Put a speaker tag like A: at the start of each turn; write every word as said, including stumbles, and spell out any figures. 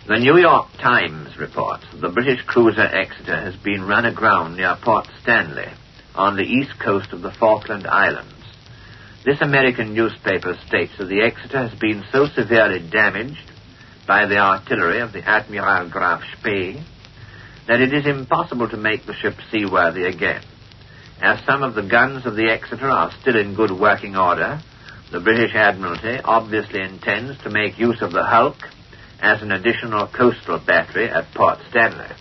A: The New York Times reports that the British cruiser Exeter has been run aground near Port Stanley on the east coast of the Falkland Islands. This American newspaper states that the Exeter has been so severely damaged by the artillery of the Admiral Graf Spee that it is impossible to make the ship seaworthy again. As some of the guns of the Exeter are still in good working order, the British Admiralty obviously intends to make use of the hulk as an additional coastal battery at Port Stanley.